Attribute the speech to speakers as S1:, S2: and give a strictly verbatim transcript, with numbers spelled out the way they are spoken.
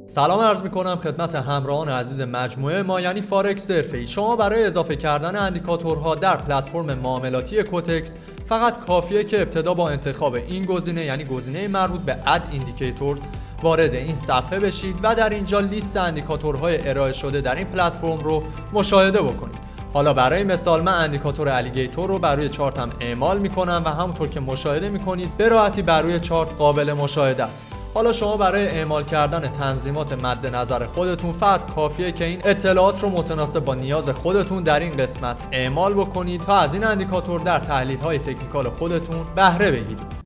S1: سلام عرض میکنم خدمت همراهان عزیز مجموعه ما یعنی فارکس حرفه‌ای. شما برای اضافه کردن اندیکاتورها در پلتفرم معاملاتی کوتکس فقط کافیه که ابتدا با انتخاب این گزینه یعنی گزینه مربوط به اد ایندیکیتورز وارد این صفحه بشید و در اینجا لیست اندیکاتورهای ارائه شده در این پلتفرم رو مشاهده بکنید. حالا برای مثال من اندیکاتور الیگیتور رو بر روی چارتم اعمال میکنم و همونطور که مشاهده میکنید به راحتی بر روی چارت قابل مشاهده است. حالا شما برای اعمال کردن تنظیمات مد نظر خودتون فقط کافیه که این اطلاعات رو متناسب با نیاز خودتون در این قسمت اعمال بکنید تا از این اندیکاتور در تحلیل های تکنیکال خودتون بهره بگیرید.